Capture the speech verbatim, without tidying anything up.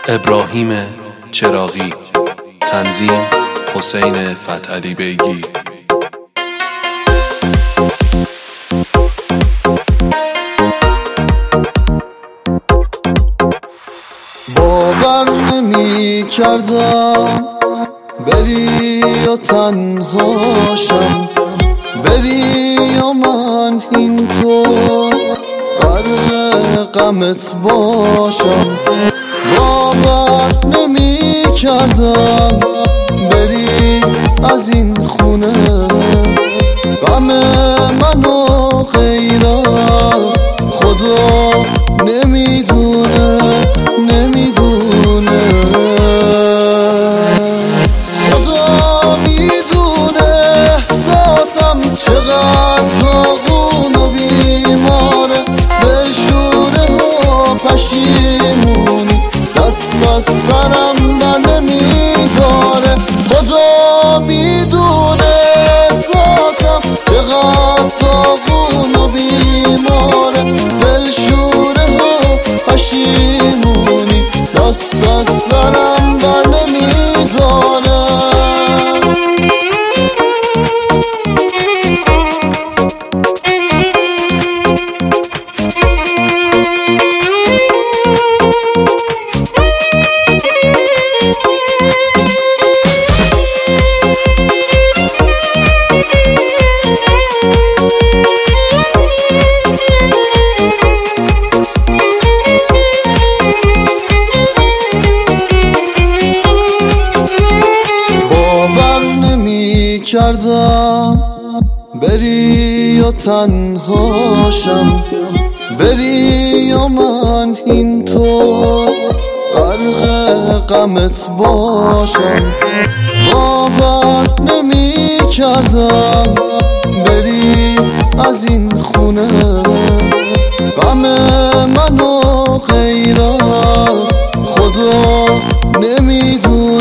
ابراهیم چراغی، تنظیم حسین فتحعلی بیگی. باور نمی کردم بری و تنهاشم، بری و من اینطور غرق غمت باشم. باور نمی کردم بری از این خونه، غم منو غیر از خدا نمیدونه نمیدونه. خدا میدونه احساسم چقدر داغون و بیماره، دلشوره و پشیمونی دست از سرم بر نمیداره. خدا میدونه احساسم چقدر داغون و بیماره، دلشوره و پشیمونی دست از سرم بر نمیداره. کردم بری و تنهاشم، بری و من اینطور غرق غمت باشم. باور نمی کردم بری از این خونه، غم منو غیر از خدا نمیدونه